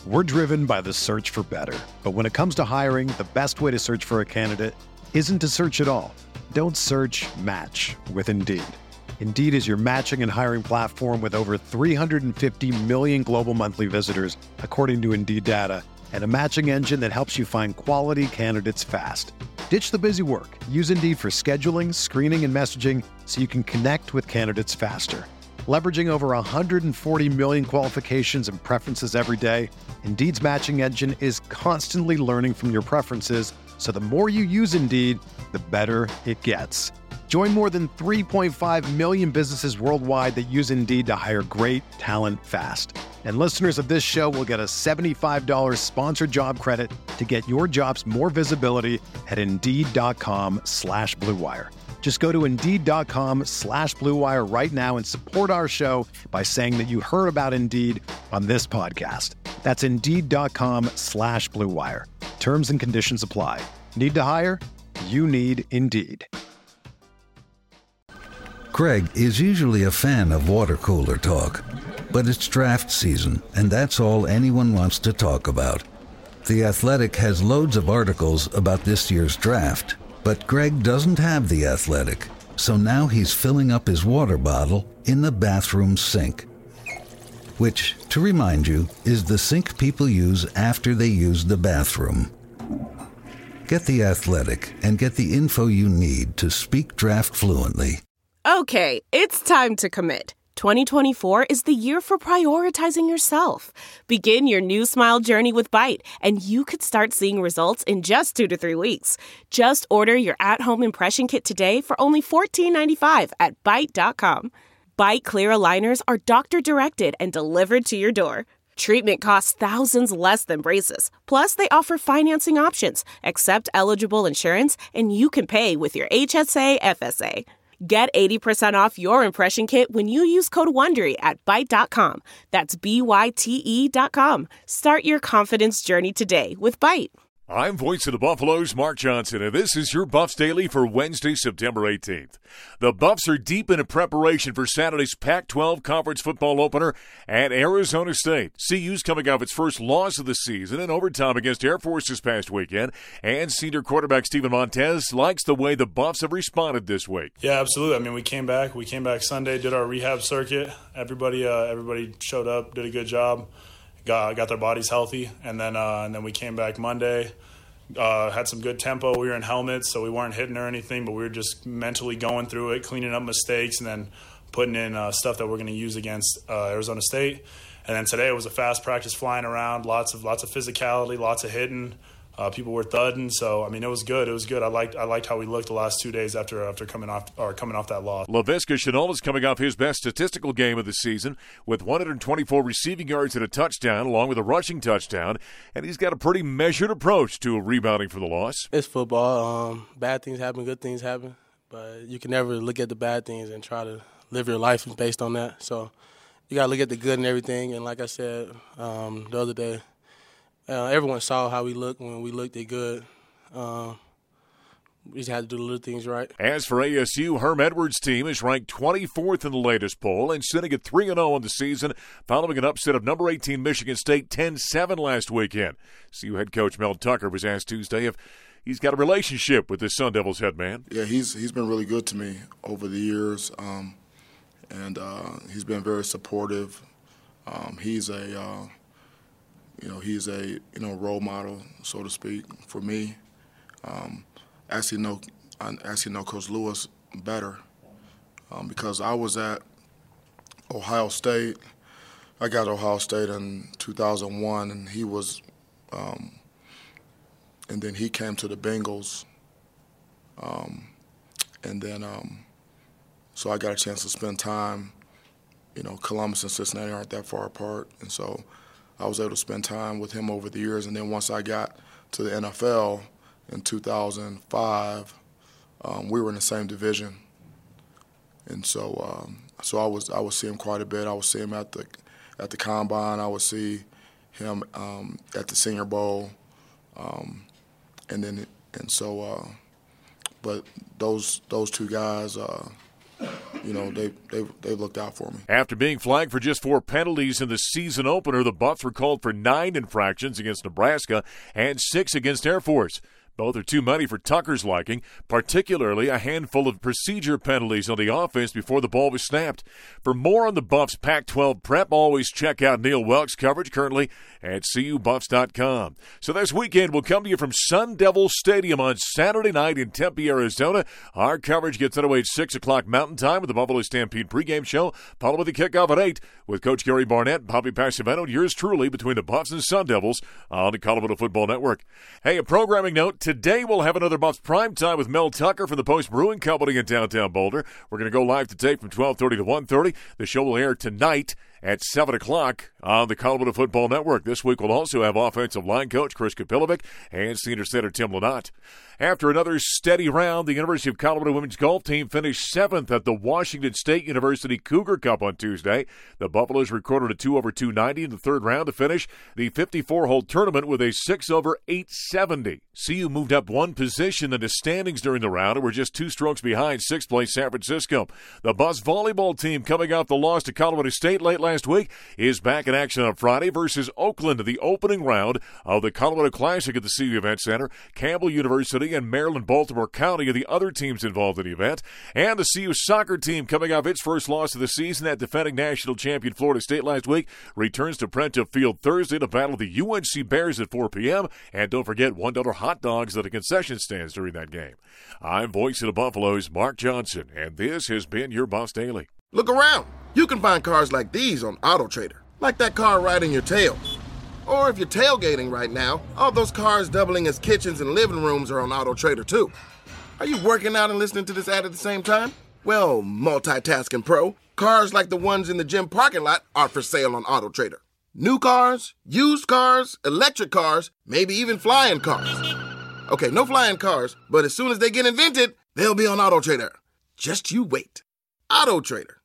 We're driven by the search for better. But when it comes to hiring, the best way to search for a candidate isn't to search at all. Don't search, match with Indeed. Indeed is your matching and hiring platform with over 350 million global monthly visitors, according to Indeed data, and a matching engine that helps you find quality candidates fast. Ditch the busy work. Use Indeed for scheduling, screening, and messaging so you can connect with candidates faster. Leveraging over 140 million qualifications and preferences every day, Indeed's matching engine is constantly learning from your preferences, so the more you use Indeed, the better it gets. Join more than 3.5 million businesses worldwide that use Indeed to hire great talent fast. And listeners of this show will get a $75 sponsored job credit to get your jobs more visibility at Indeed.com/Blue Wire. Just go to Indeed.com/Blue Wire right now and support our show by saying that you heard about Indeed on this podcast. That's Indeed.com/Blue Wire. Terms and conditions apply. Need to hire? You need Indeed. Craig is usually a fan of water cooler talk, but it's draft season, and that's all anyone wants to talk about. The Athletic has loads of articles about this year's draft, but Greg doesn't have The Athletic, so now he's filling up his water bottle in the bathroom sink. Which, to remind you, is the sink people use after they use the bathroom. Get The Athletic and get the info you need to speak draft fluently. Okay, it's time to commit. 2024 is the year for prioritizing yourself. Begin your new smile journey with Byte, and you could start seeing results in just 2 to 3 weeks. Just order your at-home impression kit today for only $14.95 at Byte.com. Byte Clear aligners are doctor-directed and delivered to your door. Treatment costs thousands less than braces. Plus, they offer financing options, accept eligible insurance, and you can pay with your HSA FSA. Get 80% off your impression kit when you use code WONDERY at Byte.com. That's BYTE.com. Start your confidence journey today with Byte. I'm voice of the Buffaloes, Mark Johnson, and this is your Buffs Daily for Wednesday, September 18th. The Buffs are deep into preparation for Saturday's Pac-12 Conference football opener at Arizona State. CU's coming off its first loss of the season in overtime against Air Force this past weekend, and senior quarterback Steven Montez likes the way the Buffs have responded this week. Yeah, absolutely. I mean, we came back Sunday, did our rehab circuit. Everybody showed up, did a good job. Got their bodies healthy, and then we came back Monday, had some good tempo. We were in helmets, so we weren't hitting or anything, but we were just mentally going through it, cleaning up mistakes, and then putting in stuff that we're going to use against Arizona State. And then today it was a fast practice, flying around, lots of physicality, lots of hitting. People were thudding, so I mean it was good. I liked how we looked the last 2 days after coming off that loss. Laviska Shenault is coming off his best statistical game of the season with 124 receiving yards and a touchdown, along with a rushing touchdown, and he's got a pretty measured approach to rebounding for the loss. It's football. Bad things happen, good things happen, but you can never look at the bad things and try to live your life based on that. So you got to look at the good and everything. And like I said the other day. Everyone saw how we looked when we looked at good. We just had to do the little things right. As for ASU, Herm Edwards' team is ranked 24th in the latest poll and sitting at 3-0 on the season following an upset of number 18 Michigan State 10-7 last weekend. CU head coach Mel Tucker was asked Tuesday if he's got a relationship with the Sun Devils head man. Yeah, he's been really good to me over the years, and he's been very supportive. He's a role model, so to speak, for me. I actually know Coach Lewis better because I was at Ohio State. I got to Ohio State in 2001, and he was, and then he came to the Bengals, so I got a chance to spend time. Columbus and Cincinnati aren't that far apart, and so I was able to spend time with him over the years. And then once I got to the NFL in 2005, we were in the same division, and so I would see him quite a bit. I would see him at the combine. I would see him at the Senior Bowl, but those two guys they've looked out for me. After being flagged for just 4 penalties in the season opener, the Buffs were called for 9 infractions against Nebraska and 6 against Air Force. Both are too many for Tucker's liking, particularly a handful of procedure penalties on the offense before the ball was snapped. For more on the Buffs Pac-12 prep, always check out Neil Welk's coverage currently at CUBuffs.com. So this weekend, we'll come to you from Sun Devil Stadium on Saturday night in Tempe, Arizona. Our coverage gets underway at 6 o'clock Mountain Time with the Buffalo Stampede pregame show, followed with the kickoff at 8 with Coach Gary Barnett, Bobby Passavento, and yours truly between the Buffs and Sun Devils on the Colorado Football Network. Hey, a programming note. Today we'll have another Buffs Prime Time with Mel Tucker from the Post Brewing Company in downtown Boulder. We're going to go live today from 12:30 to 1:30. The show will air tonight at 7 o'clock on the Colorado Football Network. This week we'll also have offensive line coach Chris Kapilovic and senior center Tim Lynott. After another steady round, the University of Colorado women's golf team finished 7th at the Washington State University Cougar Cup on Tuesday. The Buffaloes recorded a 2 over 290 in the third round to finish the 54-hole tournament with a 6 over 870. CU moved up 1 position in the standings during the round and were just 2 strokes behind 6th place San Francisco. The Buffs volleyball team, coming off the loss to Colorado State late last week, is back in action on Friday versus Oakland in the opening round of the Colorado Classic at the CU Event Center. Campbell University and Maryland-Baltimore County are the other teams involved in the event. And the CU soccer team, coming off its first loss of the season at defending national champion Florida State last week, returns to Prentice Field Thursday to battle the UNC Bears at 4 p.m. And don't forget $1 hot dogs at the concession stands during that game. I'm voice of the Buffaloes, Mark Johnson, and this has been your Buffs Daily. Look around. You can find cars like these on AutoTrader, like that car right in your tail. Or if you're tailgating right now, all those cars doubling as kitchens and living rooms are on AutoTrader too. Are you working out and listening to this ad at the same time? Well, multitasking pro, cars like the ones in the gym parking lot are for sale on AutoTrader. New cars, used cars, electric cars, maybe even flying cars. Okay, no flying cars, but as soon as they get invented, they'll be on AutoTrader. Just you wait. AutoTrader.